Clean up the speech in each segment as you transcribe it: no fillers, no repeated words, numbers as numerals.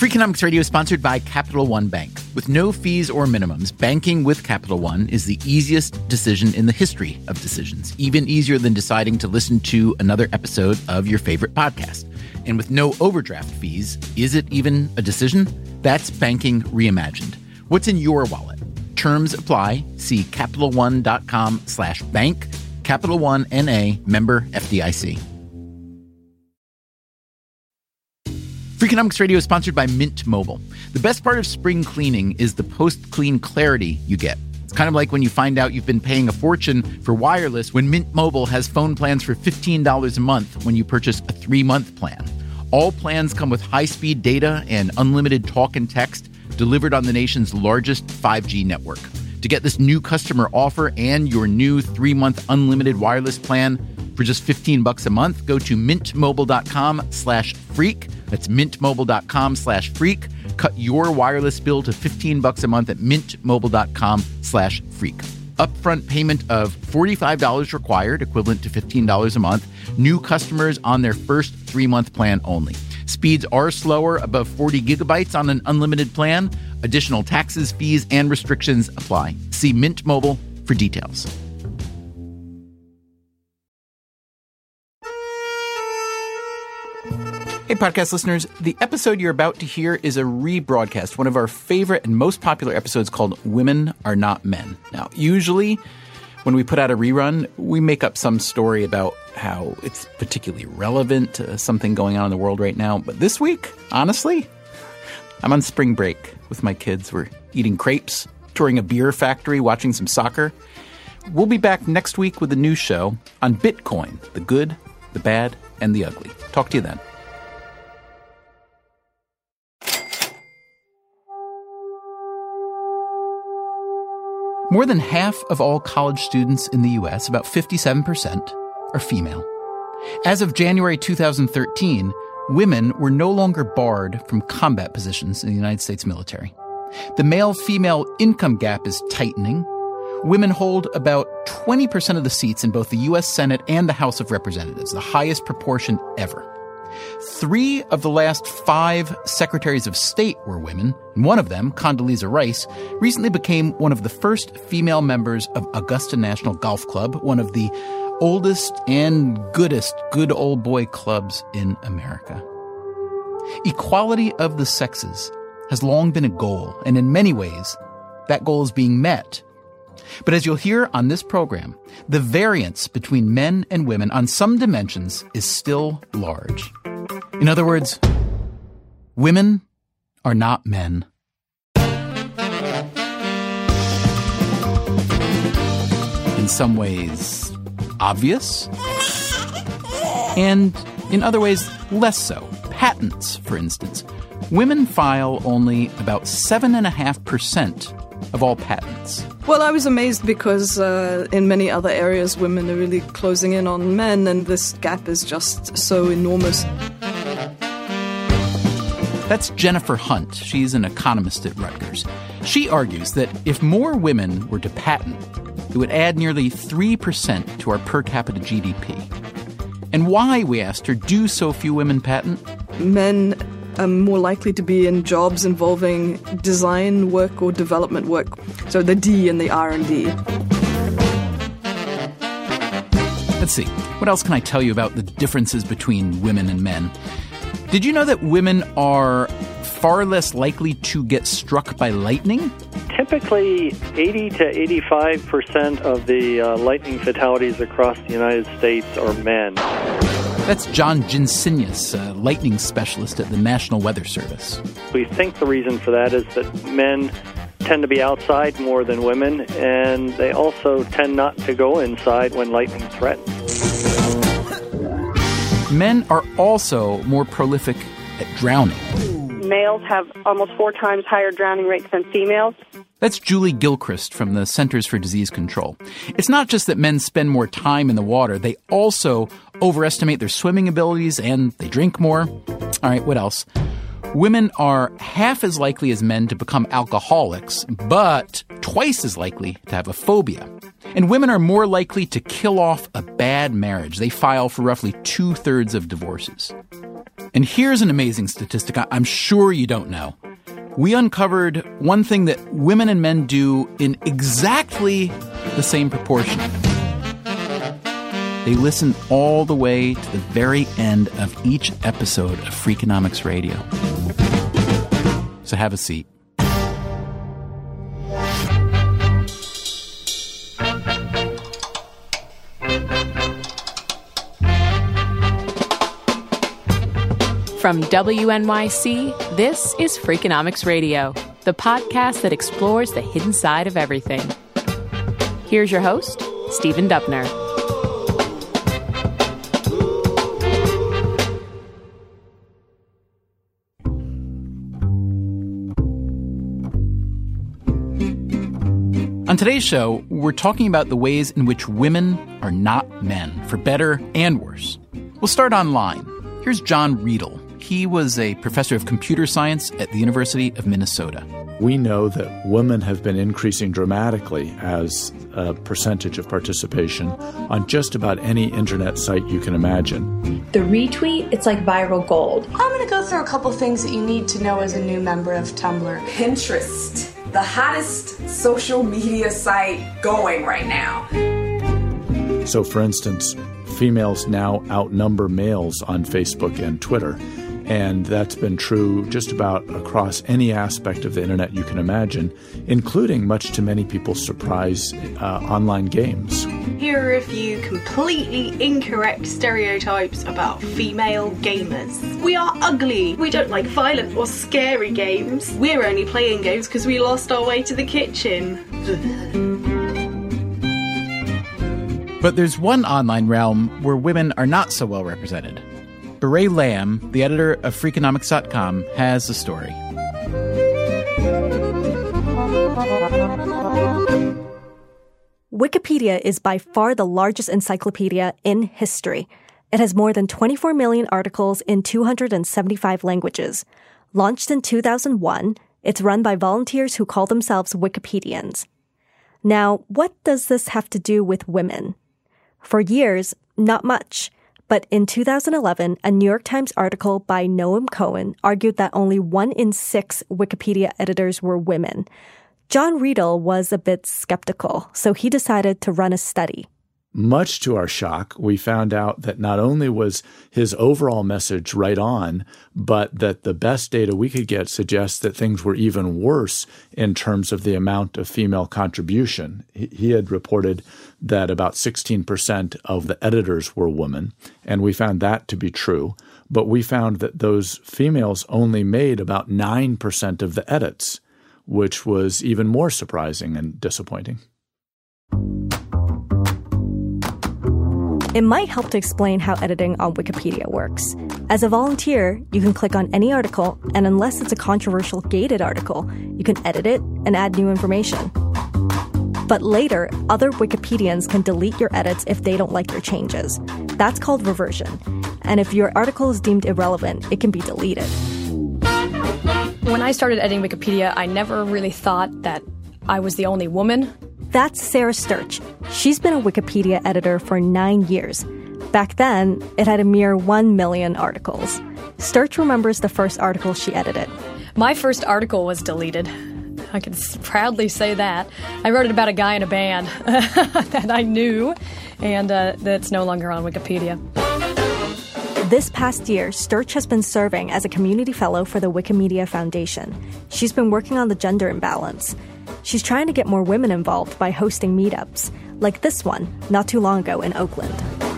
Freakonomics Radio is sponsored by Capital One Bank. With no fees or minimums, banking with Capital One is the easiest decision in the history of decisions, even easier than deciding to listen to another episode of your favorite podcast. And with no overdraft fees, is it even a decision? That's banking reimagined. What's in your wallet? Terms apply. See CapitalOne.com/bank. Capital One N.A. member FDIC. Freakonomics Radio is sponsored by Mint Mobile. The best part of spring cleaning is the post-clean clarity you get. It's kind of like when you find out you've been paying a fortune for wireless when Mint Mobile has phone plans for $15 a month when you purchase a 3-month plan. All plans come with high-speed data and unlimited talk and text delivered on the nation's largest 5G network. To get this new customer offer and your new 3-month unlimited wireless plan for just $15 a month, go to mintmobile.com/freak. That's mintmobile.com/freak. Cut your wireless bill to $15 a month at mintmobile.com/freak. Upfront payment of $45 required, equivalent to $15 a month. New customers on their first 3-month plan only. Speeds are slower, above 40 gigabytes on an unlimited plan. Additional taxes, fees, and restrictions apply. See Mint Mobile for details. Hey, podcast listeners, the episode you're about to hear is a rebroadcast, one of our favorite and most popular episodes called Women Are Not Men. Now, usually when we put out a rerun, we make up some story about how it's particularly relevant to something going on in the world right now. But this week, honestly, I'm on spring break with my kids. We're eating crepes, touring a beer factory, watching some soccer. We'll be back next week with a new show on Bitcoin, the good, the bad, and the ugly. Talk to you then. More than half of all college students in the U.S., about 57%, are female. As of January 2013, women were no longer barred from combat positions in the United States military. The male-female income gap is tightening. Women hold about 20% of the seats in both the U.S. Senate and the House of Representatives, the highest proportion ever. 3 of the last 5 secretaries of state were women, and one of them, Condoleezza Rice, recently became one of the first female members of Augusta National Golf Club, one of the oldest and goodest good old boy clubs in America. Equality of the sexes has long been a goal, and in many ways, that goal is being met. But as you'll hear on this program, the variance between men and women on some dimensions is still large. In other words, women are not men. In some ways, obvious, and in other ways, less so. Patents, for instance. Women file only about 7.5% of all patents. Well, I was amazed because in many other areas, women are really closing in on men, and this gap is just so enormous. That's Jennifer Hunt. She's an economist at Rutgers. She argues that if more women were to patent, it would add nearly 3% to our per capita GDP. And why, we asked her, do so few women patent? Men are more likely to be in jobs involving design work or development work. So the D and the R&D. Let's see. What else can I tell you about the differences between women and men? Did you know that women are far less likely to get struck by lightning? Typically, 80 to 85% of the lightning fatalities across the United States are men. That's John Jinsinius, a lightning specialist at the National Weather Service. We think the reason for that is that men tend to be outside more than women, and they also tend not to go inside when lightning threatens. Men are also more prolific at drowning. Males have almost 4 times higher drowning rates than females. That's Julie Gilchrist from the Centers for Disease Control. It's not just that men spend more time in the water, they also overestimate their swimming abilities and they drink more. All right, what else? Women are half as likely as men to become alcoholics, but twice as likely to have a phobia. And women are more likely to kill off a bad marriage. They file for roughly 2/3 of divorces. And here's an amazing statistic I'm sure you don't know. We uncovered one thing that women and men do in exactly the same proportion. They listen all the way to the very end of each episode of Freakonomics Radio. So have a seat. From WNYC, this is Freakonomics Radio, the podcast that explores the hidden side of everything. Here's your host, Stephen Dubner. On today's show, we're talking about the ways in which women are not men, for better and worse. We'll start online. Here's John Riedel. He was a professor of computer science at the University of Minnesota. We know that women have been increasing dramatically as a percentage of participation on just about any internet site you can imagine. The retweet, it's like viral gold. I'm going to go through a couple things that you need to know as a new member of Tumblr. Pinterest, the hottest social media site going right now. So, for instance, females now outnumber males on Facebook and Twitter. And that's been true just about across any aspect of the internet you can imagine, including, much to many people's surprise, online games. Here are a few completely incorrect stereotypes about female gamers. We are ugly. We don't like violent or scary games. We're only playing games because we lost our way to the kitchen. But there's one online realm where women are not so well represented. Beret Lamb, the editor of Freakonomics.com, has the story. Wikipedia is by far the largest encyclopedia in history. It has more than 24 million articles in 275 languages. Launched in 2001, it's run by volunteers who call themselves Wikipedians. Now, what does this have to do with women? For years, not much. But in 2011, a New York Times article by Noam Cohen argued that only 1 in 6 Wikipedia editors were women. John Riedel was a bit skeptical, so he decided to run a study. Much to our shock, we found out that not only was his overall message right on, but that the best data we could get suggests that things were even worse in terms of the amount of female contribution. He had reported that about 16% of the editors were women, and we found that to be true. But we found that those females only made about 9% of the edits, which was even more surprising and disappointing. It might help to explain how editing on Wikipedia works. As a volunteer, you can click on any article, and unless it's a controversial gated article, you can edit it and add new information. But later, other Wikipedians can delete your edits if they don't like your changes. That's called reversion. And if your article is deemed irrelevant, it can be deleted. When I started editing Wikipedia, I never really thought that I was the only woman. That's Sarah Sturch. She's been a Wikipedia editor for 9 years. Back then, it had a mere 1 million articles. Sturch remembers the first article she edited. My first article was deleted. I can proudly say that. I wrote it about a guy in a band that I knew, and that's no longer on Wikipedia. This past year, Sturch has been serving as a community fellow for the Wikimedia Foundation. She's been working on the gender imbalance. She's trying to get more women involved by hosting meetups, like this one, not too long ago in Oakland.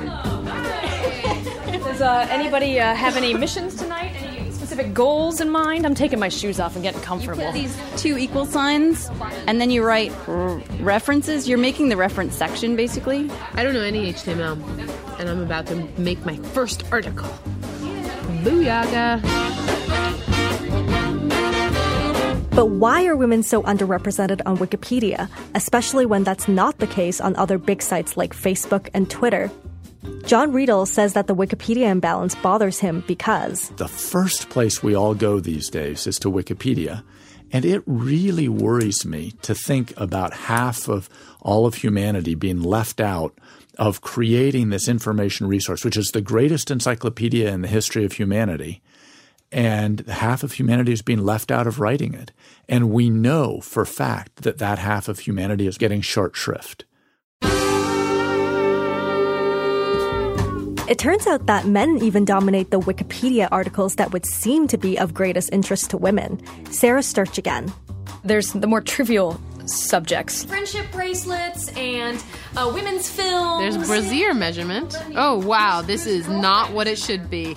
Does anybody have any missions tonight? Any specific goals in mind? I'm taking my shoes off and getting comfortable. You put these 2 equal signs, and then you write references. You're making the reference section, basically. I don't know any HTML, and I'm about to make my first article. Booyah! But why are women so underrepresented on Wikipedia, especially when that's not the case on other big sites like Facebook and Twitter? John Riedel says that the Wikipedia imbalance bothers him because the first place we all go these days is to Wikipedia. And it really worries me to think about half of all of humanity being left out of creating this information resource, which is the greatest encyclopedia in the history of humanity. And half of humanity is being left out of writing it. And we know for fact that that half of humanity is getting short shrift. It turns out that men even dominate the Wikipedia articles that would seem to be of greatest interest to women. Sarah Sturch again. There's the more trivial subjects. Friendship bracelets and women's films. There's brassiere measurement. Oh, wow, this is not what it should be.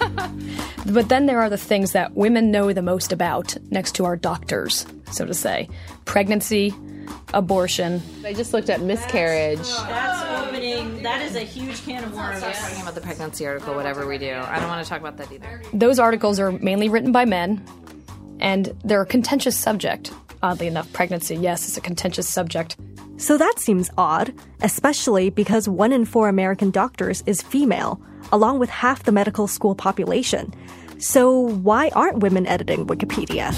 But then there are the things that women know the most about, next to our doctors, so to say. Pregnancy, abortion. I just looked at miscarriage. That's opening. That is a huge can of worms. Talking about the pregnancy article, whatever we do. I don't want to talk about that either. Those articles are mainly written by men, and they're a contentious subject. Oddly enough, pregnancy, yes, is a contentious subject. So that seems odd, especially because 1 in 4 American doctors is female, along with half the medical school population. So why aren't women editing Wikipedia?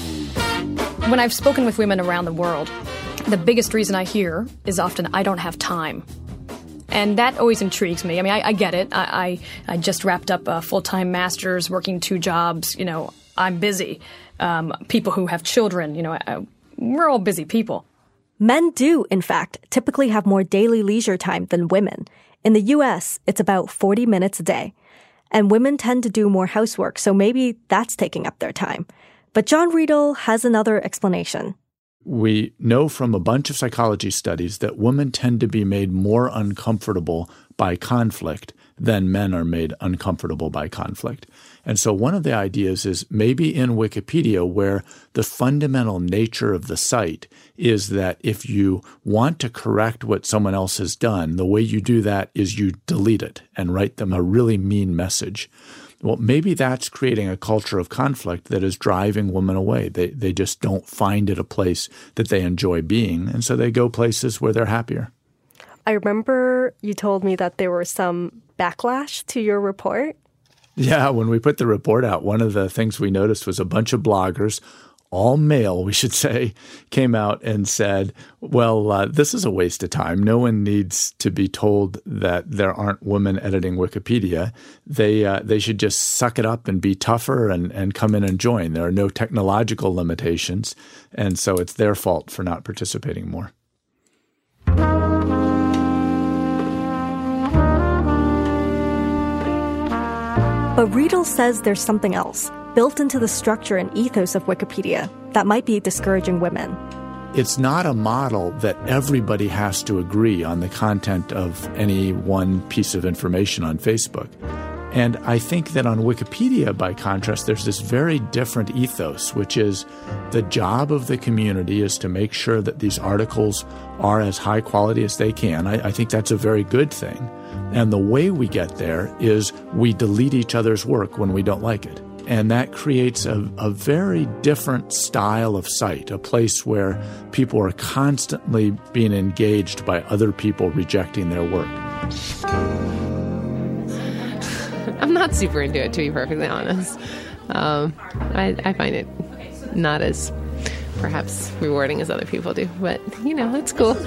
When I've spoken with women around the world, the biggest reason I hear is often, I don't have time. And that always intrigues me. I mean, I get it. I just wrapped up a full-time master's, working 2 jobs. You know, I'm busy. People who have children, you know, we're all busy people. Men do, in fact, typically have more daily leisure time than women. In the U.S., it's about 40 minutes a day. And women tend to do more housework, so maybe that's taking up their time. But John Riedel has another explanation. We know from a bunch of psychology studies that women tend to be made more uncomfortable by conflict than men are made uncomfortable by conflict. And so one of the ideas is maybe in Wikipedia, where the fundamental nature of the site is that if you want to correct what someone else has done, the way you do that is you delete it and write them a really mean message. Well, maybe that's creating a culture of conflict that is driving women away. They just don't find it a place that they enjoy being, and so they go places where they're happier. I remember you told me that there was some backlash to your report. Yeah, when we put the report out, one of the things we noticed was a bunch of bloggers, all male, we should say, came out and said, well, this is a waste of time. No one needs to be told that there aren't women editing Wikipedia. They should just suck it up and be tougher and come in and join. There are no technological limitations, and so it's their fault for not participating more. But Riedel says there's something else, built into the structure and ethos of Wikipedia, that might be discouraging women. It's not a model that everybody has to agree on the content of any one piece of information on Facebook. And I think that on Wikipedia, by contrast, there's this very different ethos, which is the job of the community is to make sure that these articles are as high quality as they can. I think that's a very good thing. And the way we get there is we delete each other's work when we don't like it. And that creates a very different style of site, a place where people are constantly being engaged by other people rejecting their work. I'm not super into it, to be perfectly honest. I find it not as perhaps rewarding as other people do, but, you know, it's cool.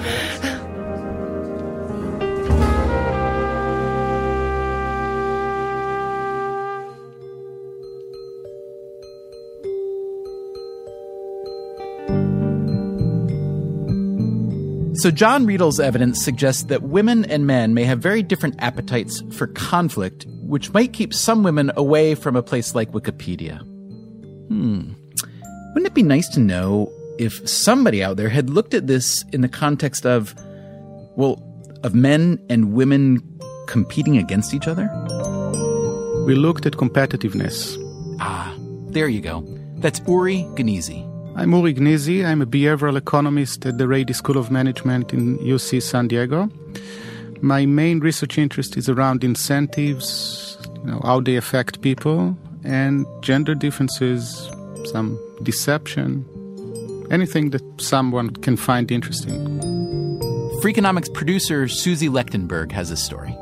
So John Riedel's evidence suggests that women and men may have very different appetites for conflict, which might keep some women away from a place like Wikipedia. Wouldn't it be nice to know if somebody out there had looked at this in the context of men and women competing against each other? We looked at competitiveness. Ah, there you go. That's Uri Gnizzi. I'm Uri Gnizzi. I'm a behavioral economist at the Rady School of Management in UC San Diego. My main research interest is around incentives, how they affect people, and gender differences, some deception, anything that someone can find interesting. Freakonomics producer Susie Lechtenberg has a story.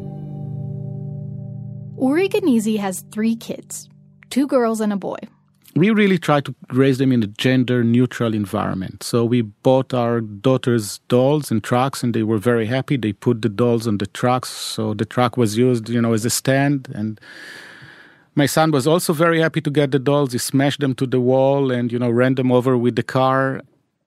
Uri Gnizzi has 3 kids, 2 girls and a boy. we really tried to raise them in a gender-neutral environment. So we bought our daughters dolls and trucks, and they were very happy. They put the dolls on the trucks, so the truck was used, as a stand. And my son was also very happy to get the dolls. He smashed them to the wall and, ran them over with the car.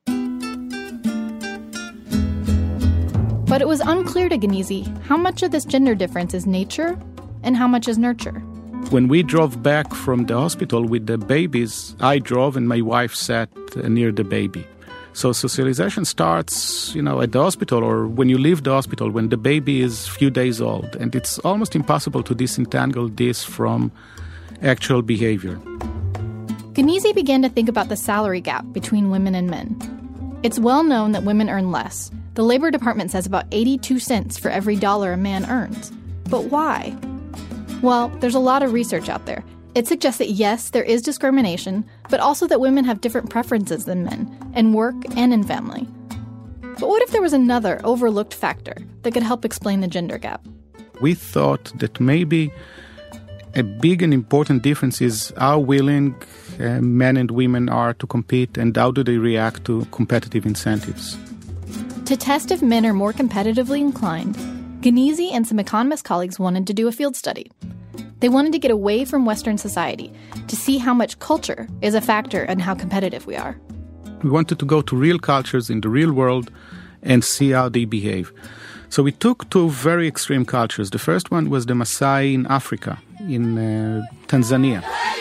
But it was unclear to Genizi how much of this gender difference is nature and how much is nurture. When we drove back from the hospital with the babies, I drove and my wife sat near the baby. So socialization starts, at the hospital or when you leave the hospital, when the baby is a few days old. And it's almost impossible to disentangle this from actual behavior. Genizi began to think about the salary gap between women and men. It's well known that women earn less. The Labor Department says about 82 cents for every dollar a man earns. But why? Well, there's a lot of research out there. It suggests that yes, there is discrimination, but also that women have different preferences than men, in work and in family. But what if there was another overlooked factor that could help explain the gender gap? We thought that maybe a big and important difference is how willing men and women are to compete and how do they react to competitive incentives. To test if men are more competitively inclined, Genizi and some economist colleagues wanted to do a field study. They wanted to get away from Western society to see how much culture is a factor in how competitive we are. We wanted to go to real cultures in the real world and see how they behave. So we took two very extreme cultures. The first one was the Maasai in Africa, in Tanzania.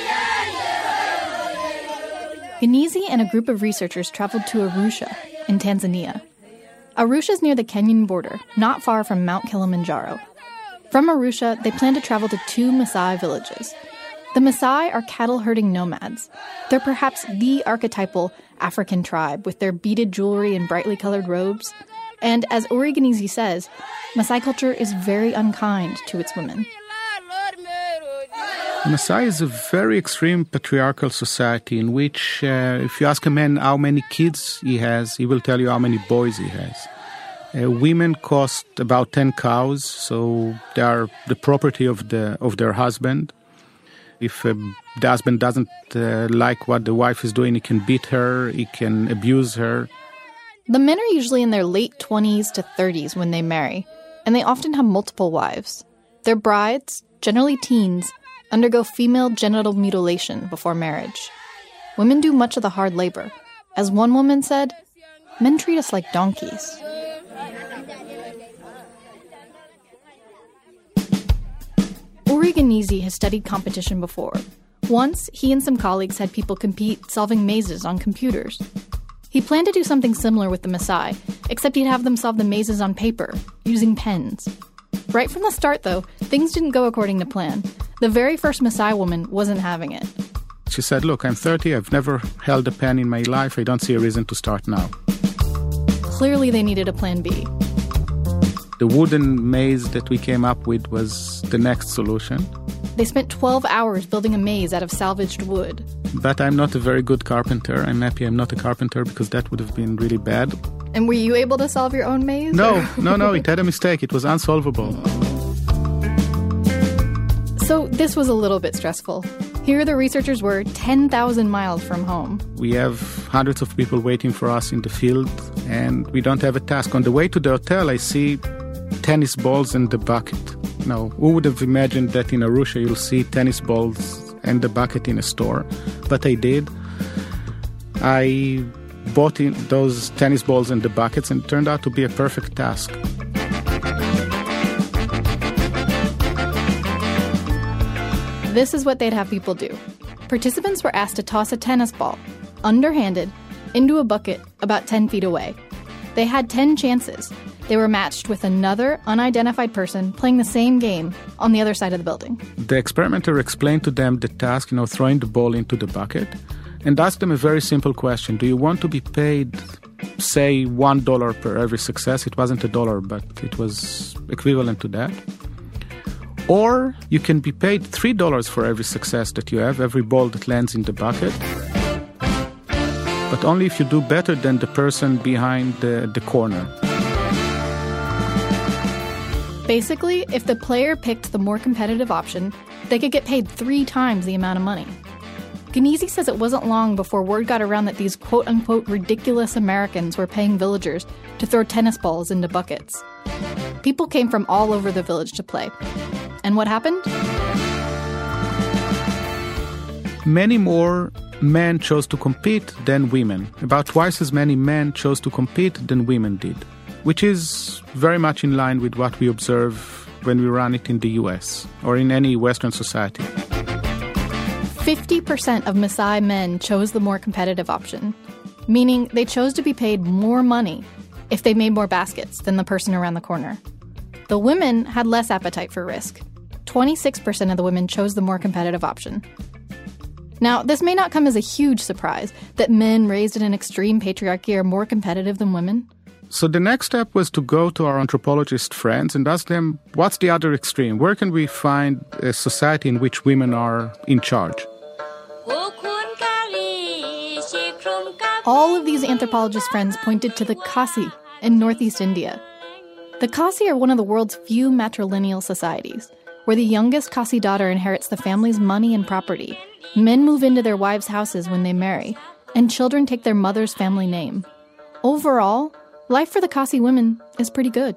Genizi and a group of researchers traveled to Arusha in Tanzania. Arusha is near the Kenyan border, not far from Mount Kilimanjaro. From Arusha, they plan to travel to two Maasai villages. The Maasai are cattle-herding nomads. They're perhaps the archetypal African tribe with their beaded jewelry and brightly colored robes. And as Uri Genizi says, Maasai culture is very unkind to its women. Maasai is a very extreme patriarchal society in which if you ask a man how many kids he has, he will tell you how many boys he has. Women cost about 10 cows, so they are the property of their husband. If the husband doesn't like what the wife is doing, he can beat her, he can abuse her. The men are usually in their late 20s to 30s when they marry, and they often have multiple wives. Their brides, generally teens, undergo female genital mutilation before marriage. Women do much of the hard labor. As one woman said, men treat us like donkeys. Uri Genizi has studied competition before. Once, he and some colleagues had people compete solving mazes on computers. He planned to do something similar with the Maasai, except he'd have them solve the mazes on paper, using pens. Right from the start, though, things didn't go according to plan. The very first Maasai woman wasn't having it. She said, look, I'm 30, I've never held a pen in my life, I don't see a reason to start now. Clearly they needed a plan B. The wooden maze that we came up with was the next solution. They spent 12 hours building a maze out of salvaged wood. But I'm not a very good carpenter. I'm happy I'm not a carpenter because that would have been really bad. And were you able to solve your own maze? No, it had a mistake. It was unsolvable. So this was a little bit stressful. Here the researchers were 10,000 miles from home. We have hundreds of people waiting for us in the field, and we don't have a task. On the way to the hotel, I see tennis balls and the bucket. Now, who would have imagined that in Arusha you'll see tennis balls and the bucket in a store? But I did. I bought in those tennis balls and the buckets, and it turned out to be a perfect task. This is what they'd have people do. Participants were asked to toss a tennis ball, underhanded, into a bucket about 10 feet away. They had 10 chances. They were matched with another unidentified person playing the same game on the other side of the building. The experimenter explained to them the task, throwing the ball into the bucket, and asked them a very simple question. Do you want to be paid, say, $1 per every success? It wasn't $1, but it was equivalent to that. Or you can be paid $3 for every success that you have, every ball that lands in the bucket, but only if you do better than the person behind the corner. Basically, if the player picked the more competitive option, they could get paid 3 times the amount of money. Genesi says it wasn't long before word got around that these quote-unquote ridiculous Americans were paying villagers to throw tennis balls into buckets. People came from all over the village to play. And what happened? Many more men chose to compete than women. About twice as many men chose to compete than women did, which is very much in line with what we observe when we run it in the US or in any Western society. 50% of Maasai men chose the more competitive option, meaning they chose to be paid more money if they made more baskets than the person around the corner. The women had less appetite for risk. 26% of the women chose the more competitive option. Now, this may not come as a huge surprise that men raised in an extreme patriarchy are more competitive than women. So the next step was to go to our anthropologist friends and ask them, what's the other extreme? Where can we find a society in which women are in charge? All of these anthropologist friends pointed to the Khasi in northeast India. The Khasi are one of the world's few matrilineal societies, where the youngest Khasi daughter inherits the family's money and property. Men move into their wives' houses when they marry, and children take their mother's family name. Overall, life for the Khasi women is pretty good.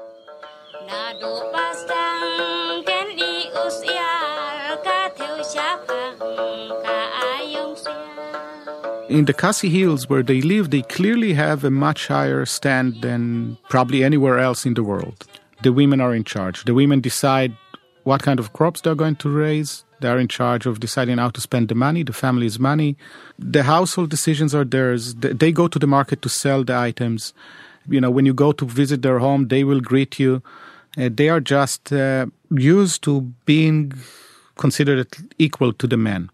In the Khasi Hills where they live, they clearly have a much higher stand than probably anywhere else in the world. The women are in charge. The women decide what kind of crops they're going to raise. They're in charge of deciding how to spend the money, the family's money. The household decisions are theirs. They go to the market to sell the items. You know, when you go to visit their home, they will greet you. They are just used to being considered equal to the men.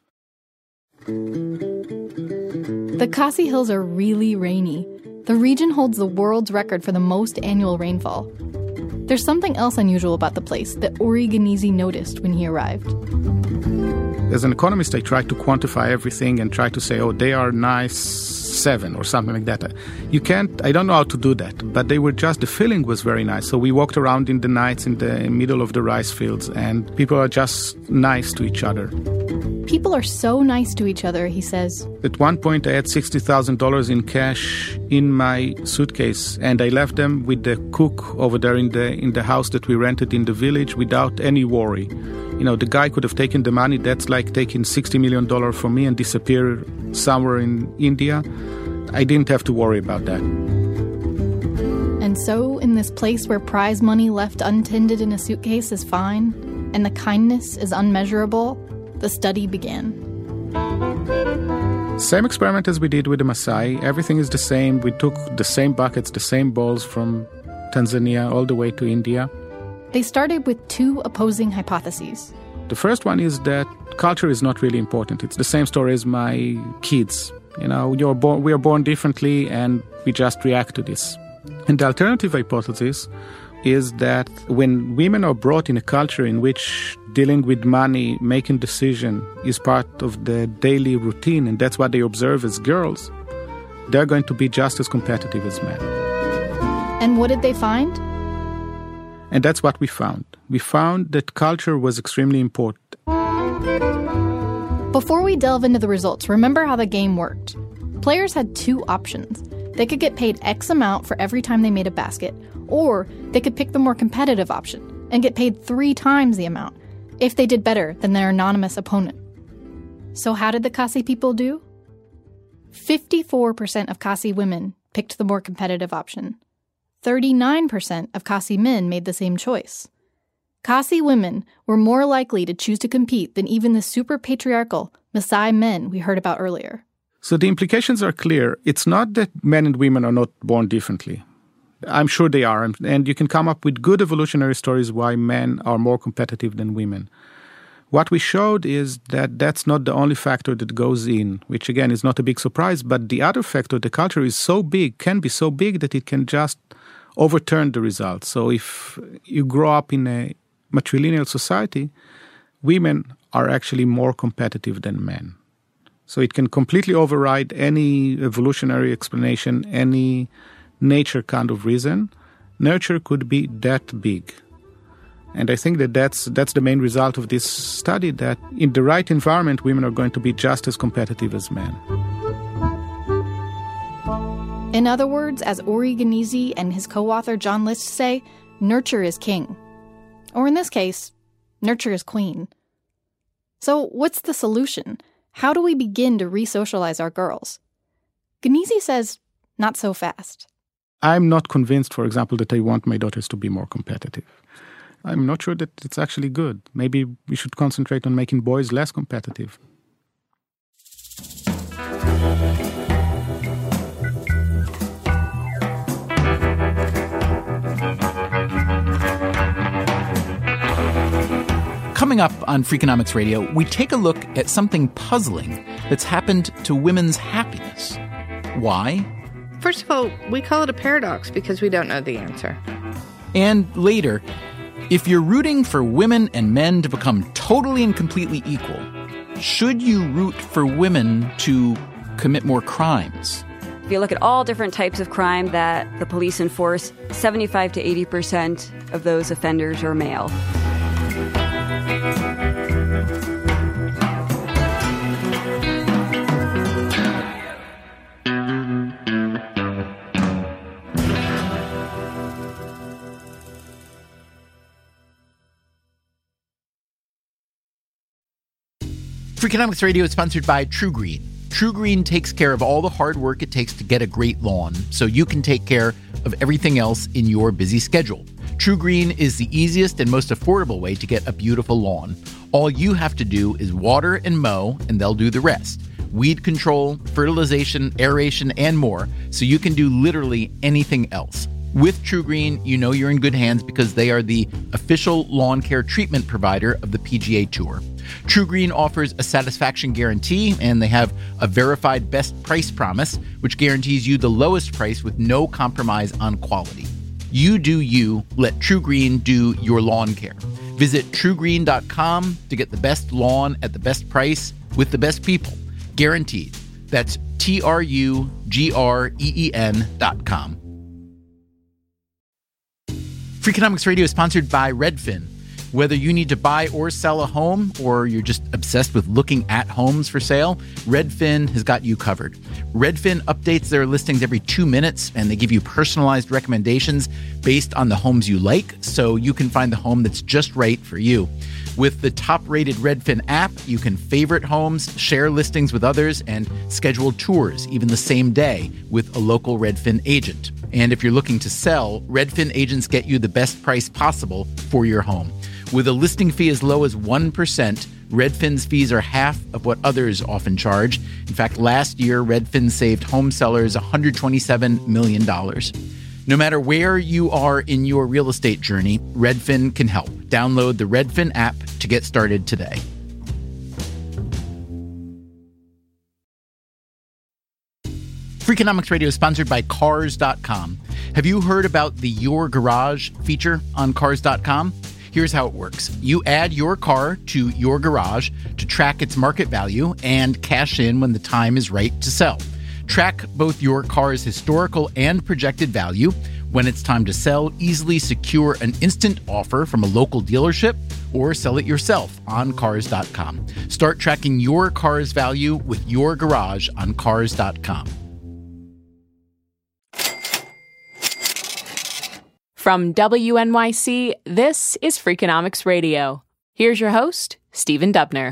The Khasi Hills are really rainy. The region holds the world's record for the most annual rainfall. There's something else unusual about the place that Ori Genesi noticed when he arrived. As an economist, I try to quantify everything and try to say, oh, they are nice 7 or something like that. I don't know how to do that, but the feeling was very nice. So we walked around in the nights in the middle of the rice fields, and people are just nice to each other. People are so nice to each other, he says. At one point, I had $60,000 in cash in my suitcase, and I left them with the cook over there in the house that we rented in the village without any worry. You know, the guy could have taken the money. That's like taking $60 million from me and disappear somewhere in India. I didn't have to worry about that. And so, in this place where prize money left untended in a suitcase is fine, and the kindness is unmeasurable, the study began. Same experiment as we did with the Maasai. Everything is the same. We took the same buckets, the same bowls from Tanzania all the way to India. They started with 2 opposing hypotheses. The first one is that culture is not really important. It's the same story as my kids. You know, we are born differently and we just react to this. And the alternative hypothesis is that when women are brought in a culture in which dealing with money, making decisions is part of the daily routine, and that's what they observe as girls, they're going to be just as competitive as men. And what did they find? And that's what we found. We found that culture was extremely important. Before we delve into the results, remember how the game worked. Players had 2 options. They could get paid X amount for every time they made a basket, or they could pick the more competitive option and get paid 3 times the amount if they did better than their anonymous opponent. So how did the Khasi people do? 54% of Khasi women picked the more competitive option. 39% of Khasi men made the same choice. Khasi women were more likely to choose to compete than even the super patriarchal Maasai men we heard about earlier. So the implications are clear. It's not that men and women are not born differently. I'm sure they are, and you can come up with good evolutionary stories why men are more competitive than women. What we showed is that that's not the only factor that goes in, which again is not a big surprise, but the other factor, the culture, is so big, can be so big that it can just overturn the results. So if you grow up in a matrilineal society, women are actually more competitive than men. So it can completely override any evolutionary explanation, any nature kind of reason. Nurture could be that big. And I think that that's the main result of this study, that in the right environment, women are going to be just as competitive as men. In other words, as Ori Ganizi and his co-author John List say, nurture is king. Or in this case, nurture is queen. So what's the solution? How do we begin to re-socialize our girls? Ganizi says, not so fast. I'm not convinced, for example, that I want my daughters to be more competitive. I'm not sure that it's actually good. Maybe we should concentrate on making boys less competitive. Coming up on Freakonomics Radio, we take a look at something puzzling that's happened to women's happiness. Why? First of all, we call it a paradox because we don't know the answer. And later, if you're rooting for women and men to become totally and completely equal, should you root for women to commit more crimes? If you look at all different types of crime that the police enforce, 75 to 80% of those offenders are male. Freakonomics Radio is sponsored by TruGreen. TruGreen takes care of all the hard work it takes to get a great lawn, so you can take care of everything else in your busy schedule. TruGreen is the easiest and most affordable way to get a beautiful lawn. All you have to do is water and mow, and they'll do the rest. Weed control, fertilization, aeration, and more, so you can do literally anything else. With TruGreen, you know you're in good hands because they are the official lawn care treatment provider of the PGA Tour. TruGreen offers a satisfaction guarantee, and they have a verified best price promise, which guarantees you the lowest price with no compromise on quality. You do you. Let TruGreen do your lawn care. Visit TruGreen.com to get the best lawn at the best price with the best people. Guaranteed. That's TruGreen.com. Freakonomics Radio is sponsored by Redfin. Whether you need to buy or sell a home, or you're just obsessed with looking at homes for sale, Redfin has got you covered. Redfin updates their listings every 2 minutes, and they give you personalized recommendations based on the homes you like, so you can find the home that's just right for you. With the top-rated Redfin app, you can favorite homes, share listings with others, and schedule tours even the same day with a local Redfin agent. And if you're looking to sell, Redfin agents get you the best price possible for your home. With a listing fee as low as 1%, Redfin's fees are half of what others often charge. In fact, last year, Redfin saved home sellers $127 million. No matter where you are in your real estate journey, Redfin can help. Download the Redfin app to get started today. Freakonomics Radio is sponsored by Cars.com. Have you heard about the Your Garage feature on Cars.com? Here's how it works. You add your car to your garage to track its market value and cash in when the time is right to sell. Track both your car's historical and projected value. When it's time to sell, easily secure an instant offer from a local dealership or sell it yourself on Cars.com. Start tracking your car's value with your garage on Cars.com. From WNYC, this is Freakonomics Radio. Here's your host, Stephen Dubner.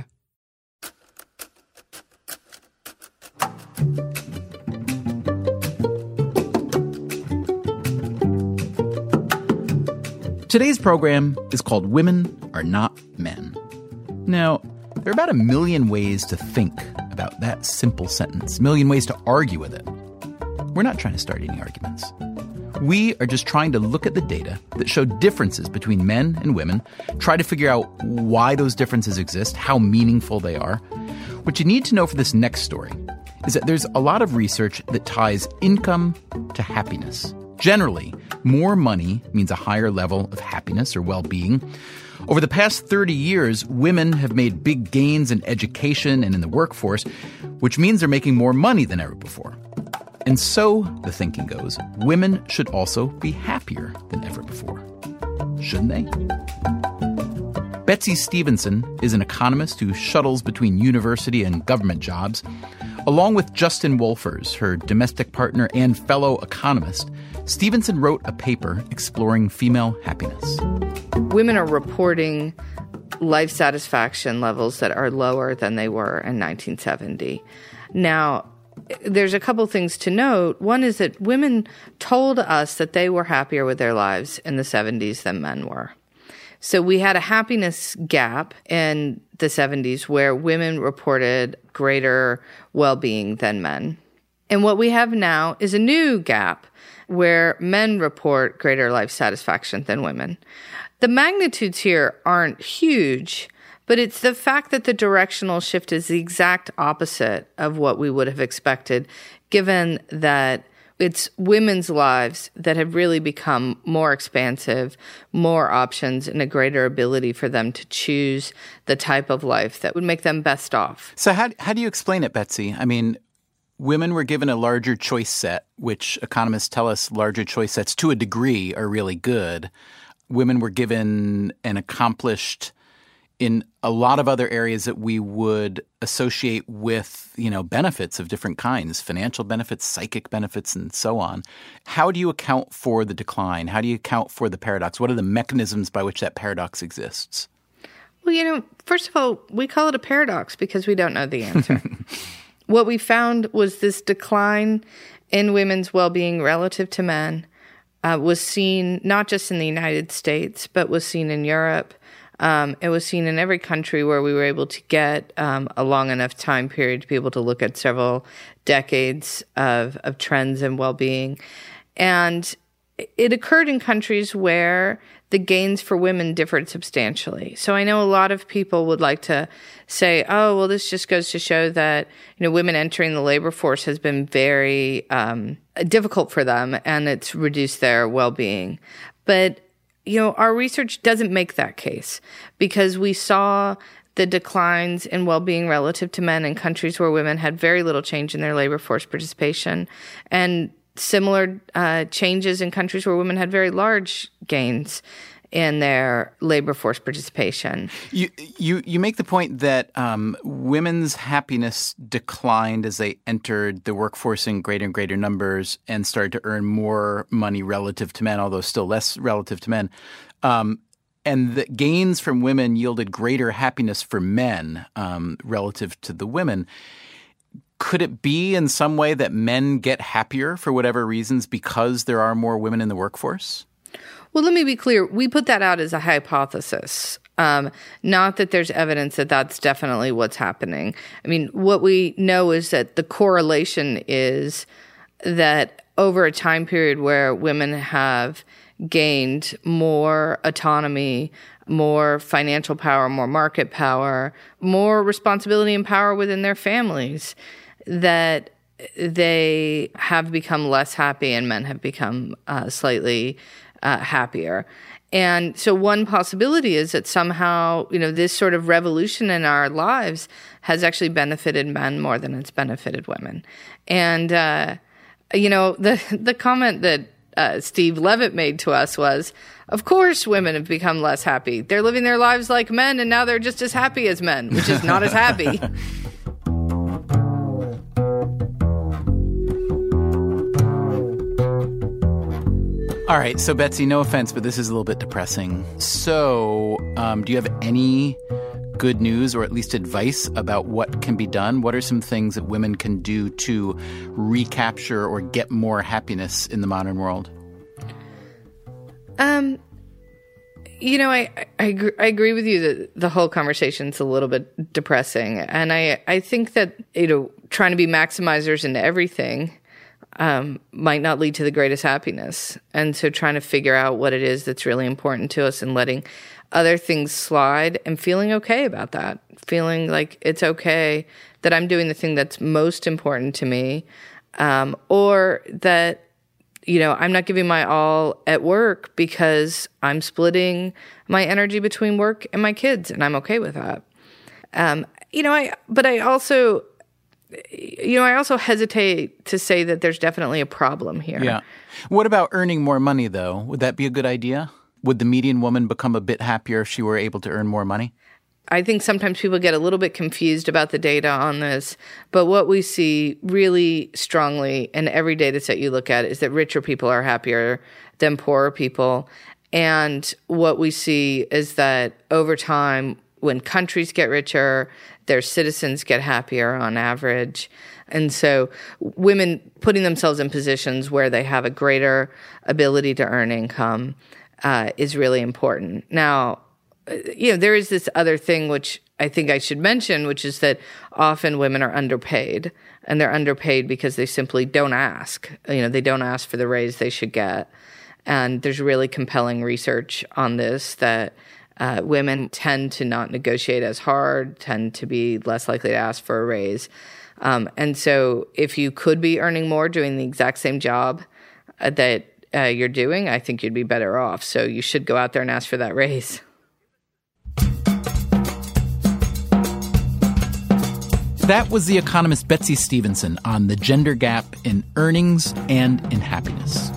Today's program is called Women Are Not Men. Now, there are about 1 million ways to think about that simple sentence, 1 million ways to argue with it. We're not trying to start any arguments. We are just trying to look at the data that show differences between men and women, try to figure out why those differences exist, how meaningful they are. What you need to know for this next story is that there's a lot of research that ties income to happiness. Generally, more money means a higher level of happiness or well-being. Over the past 30 years, women have made big gains in education and in the workforce, which means they're making more money than ever before. And so, the thinking goes, women should also be happier than ever before. shouldn't they? Betsy Stevenson is an economist who shuttles between university and government jobs. Along with Justin Wolfers, her domestic partner and fellow economist, Stevenson wrote a paper exploring female happiness. Women are reporting life satisfaction levels that are lower than they were in 1970. Now, there's a couple things to note. One is that women told us that they were happier with their lives in the 70s than men were. So we had a happiness gap in the 70s where women reported greater well-being than men. And what we have now is a new gap where men report greater life satisfaction than women. The magnitudes here aren't huge, but it's the fact that the directional shift is the exact opposite of what we would have expected, given that it's women's lives that have really become more expansive, more options, and a greater ability for them to choose the type of life that would make them best off. So how do you explain it, Betsy? I mean, women were given a larger choice set, which economists tell us larger choice sets to a degree are really good. Women were given and accomplished in a lot of other areas that we would associate with, benefits of different kinds, financial benefits, psychic benefits, and so on. How do you account for the decline? How do you account for the paradox? What are the mechanisms by which that paradox exists? Well, first of all, we call it a paradox because we don't know the answer. What we found was this decline in women's well-being relative to men was seen not just in the United States, but was seen in Europe. It was seen in every country where we were able to get a long enough time period to be able to look at several decades of trends in well-being. And it occurred in countries where the gains for women differed substantially. So I know a lot of people would like to say, oh, well, this just goes to show that, women entering the labor force has been very difficult for them and it's reduced their well-being. But our research doesn't make that case because we saw the declines in well-being relative to men in countries where women had very little change in their labor force participation and similar changes in countries where women had very large gains in their labor force participation. You make the point that women's happiness declined as they entered the workforce in greater and greater numbers and started to earn more money relative to men, although still less relative to men. And the gains from women yielded greater happiness for men relative to the women. Could it be in some way that men get happier for whatever reasons because there are more women in the workforce? Well, let me be clear. We put that out as a hypothesis, not that there's evidence that that's definitely what's happening. I mean, what we know is that the correlation is that over a time period where women have gained more autonomy, more financial power, more market power, more responsibility and power within their families, that they have become less happy and men have become slightly happier. And so one possibility is that somehow, this sort of revolution in our lives has actually benefited men more than it's benefited women. And, the comment that Steve Levitt made to us was, of course women have become less happy. They're living their lives like men and now they're just as happy as men, which is not as happy. All right. So, Betsy, no offense, but this is a little bit depressing. So do you have any good news or at least advice about what can be done? What are some things that women can do to recapture or get more happiness in the modern world? I agree with you that the whole conversation's a little bit depressing. And I think that, trying to be maximizers into everything might not lead to the greatest happiness. And so trying to figure out what it is that's really important to us and letting other things slide and feeling okay about that, feeling like it's okay that I'm doing the thing that's most important to me, or that, I'm not giving my all at work because I'm splitting my energy between work and my kids, and I'm okay with that. I also hesitate to say that there's definitely a problem here. Yeah. What about earning more money, though? Would that be a good idea? would the median woman become a bit happier if she were able to earn more money? I think sometimes people get a little bit confused about the data on this, but what we see really strongly in every data set you look at is that richer people are happier than poorer people. And what we see is that over time, when countries get richer, their citizens get happier on average. And so women putting themselves in positions where they have a greater ability to earn income is really important. Now, there is this other thing which I think I should mention, which is that often women are underpaid, and they're underpaid because they simply don't ask. They don't ask for the raise they should get. And there's really compelling research on this that women tend to not negotiate as hard, tend to be less likely to ask for a raise. And so if you could be earning more doing the exact same job that you're doing, I think you'd be better off. So you should go out there and ask for that raise. That was the economist Betsy Stevenson on the gender gap in earnings and in happiness.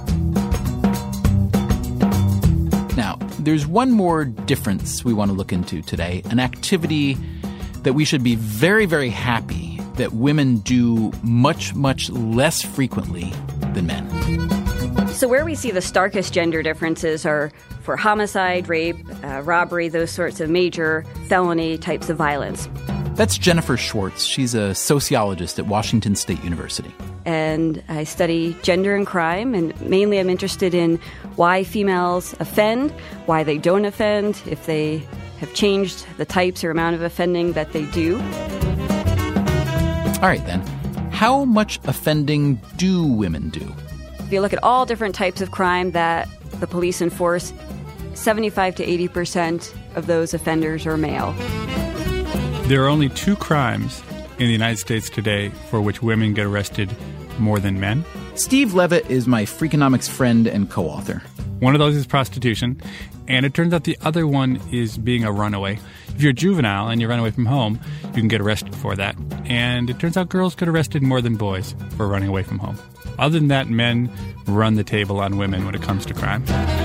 Now, there's one more difference we want to look into today, an activity that we should be very, very happy that women do much, much less frequently than men. So where we see the starkest gender differences are for homicide, rape, robbery, those sorts of major felony types of violence. That's Jennifer Schwartz. She's a sociologist at Washington State University. And I study gender and crime, and mainly I'm interested in why females offend, why they don't offend, if they have changed the types or amount of offending that they do. All right, then. How much offending do women do? If you look at all different types of crime that the police enforce, 75 to 80% of those offenders are male. There are only 2 crimes in the United States today for which women get arrested more than men. Steve Levitt is my Freakonomics friend and co-author. One of those is prostitution, and it turns out the other one is being a runaway. If you're a juvenile and you run away from home, you can get arrested for that. And it turns out girls get arrested more than boys for running away from home. Other than that, men run the table on women when it comes to crime.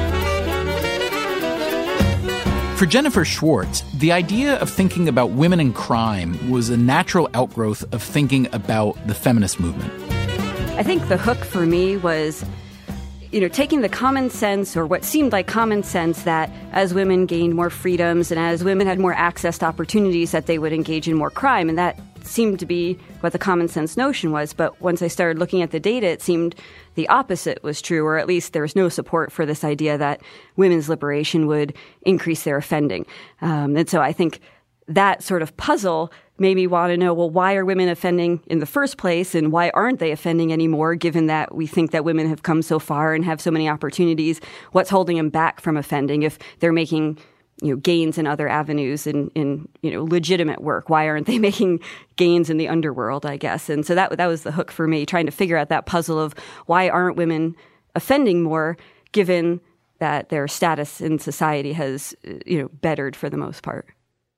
For Jennifer Schwartz, the idea of thinking about women in crime was a natural outgrowth of thinking about the feminist movement. I think the hook for me was, taking the common sense, or what seemed like common sense, that as women gained more freedoms and as women had more access to opportunities, that they would engage in more crime. And that seemed to be what the common sense notion was. But once I started looking at the data, it seemed the opposite was true, or at least there was no support for this idea that women's liberation would increase their offending. And so I think that sort of puzzle made me want to know, well, why are women offending in the first place, and why aren't they offending anymore, given that we think that women have come so far and have so many opportunities? What's holding them back from offending if they're making gains in other avenues in legitimate work? Why aren't they making gains in the underworld, I guess? And so that was the hook for me, trying to figure out that puzzle of why aren't women offending more, given that their status in society has, bettered for the most part.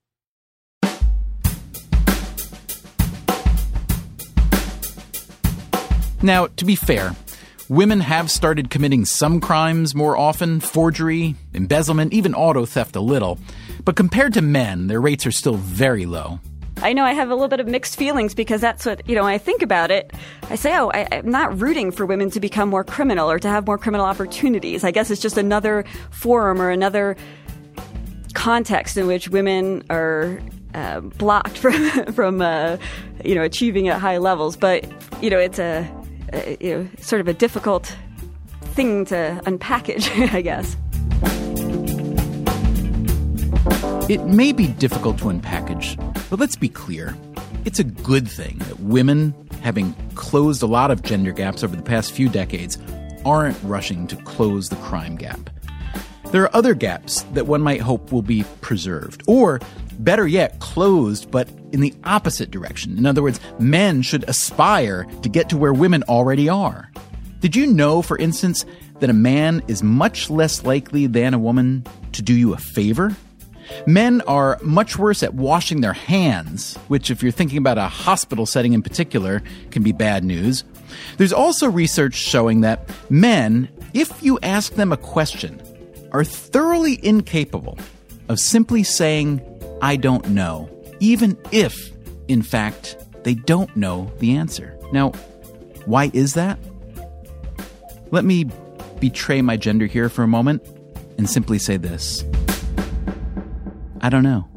Now, to be fair, women have started committing some crimes more often, forgery, embezzlement, even auto theft a little. But compared to men, their rates are still very low. I know I have a little bit of mixed feelings because that's what, when I think about it, I say, I'm not rooting for women to become more criminal or to have more criminal opportunities. I guess it's just another forum or another context in which women are blocked from achieving at high levels. But, it's a sort of a difficult thing to unpackage, I guess. It may be difficult to unpackage, but let's be clear. It's a good thing that women, having closed a lot of gender gaps over the past few decades, aren't rushing to close the crime gap. There are other gaps that one might hope will be preserved, or better yet, closed, but in the opposite direction. In other words, men should aspire to get to where women already are. Did you know, for instance, that a man is much less likely than a woman to do you a favor? Men are much worse at washing their hands, which, if you're thinking about a hospital setting in particular, can be bad news. There's also research showing that men, if you ask them a question, are thoroughly incapable of simply saying, I don't know, even if, in fact, they don't know the answer. Now, why is that? Let me betray my gender here for a moment and simply say this. I don't know.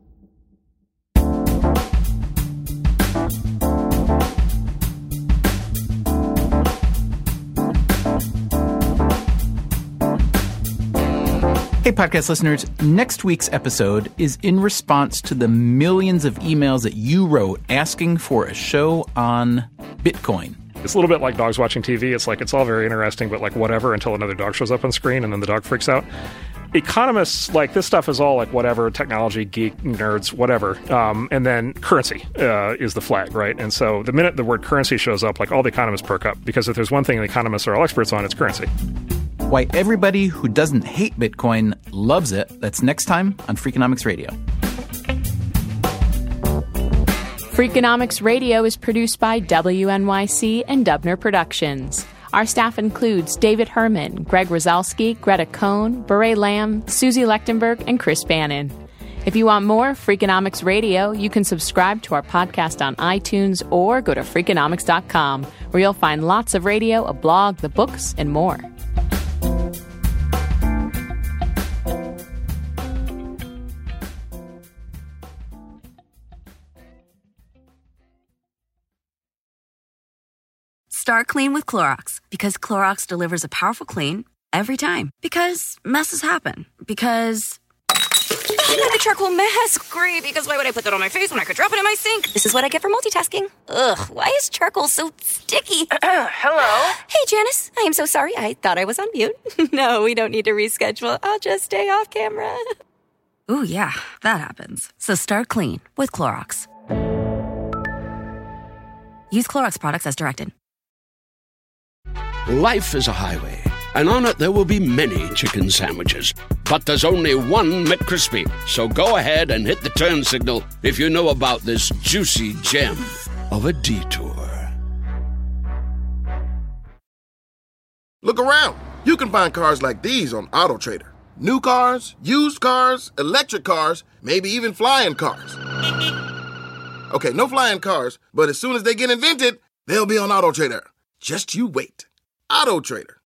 Hey, podcast listeners, next week's episode is in response to the millions of emails that you wrote asking for a show on Bitcoin. It's a little bit like dogs watching TV. It's like, it's all very interesting, but like whatever until another dog shows up on screen and then the dog freaks out. Economists, like, this stuff is all like whatever, technology, geek, nerds, whatever. And then currency is the flag, right? And so the minute the word currency shows up, like all the economists perk up, because if there's one thing the economists are all experts on, it's currency. Why everybody who doesn't hate Bitcoin loves it. That's next time on Freakonomics Radio. Freakonomics Radio is produced by WNYC and Dubner Productions. Our staff includes David Herman, Greg Rosalski, Greta Cohn, Beret Lamb, Susie Lechtenberg, and Chris Bannon. If you want more Freakonomics Radio, you can subscribe to our podcast on iTunes or go to Freakonomics.com, where you'll find lots of radio, a blog, the books, and more. Start clean with Clorox, because Clorox delivers a powerful clean every time. Because messes happen. Because the charcoal mask. Great, because why would I put that on my face when I could drop it in my sink? This is what I get for multitasking. Ugh, why is charcoal so sticky? Hello? Hey, Janice. I am so sorry. I thought I was on mute. No, we don't need to reschedule. I'll just stay off camera. Ooh, yeah, that happens. So start clean with Clorox. Use Clorox products as directed. Life is a highway, and on it there will be many chicken sandwiches. But there's only one McCrispy. So go ahead and hit the turn signal if you know about this juicy gem of a detour. Look around. You can find cars like these on AutoTrader. New cars, used cars, electric cars, maybe even flying cars. Okay, no flying cars, but as soon as they get invented, they'll be on AutoTrader. Just you wait. AutoTrader.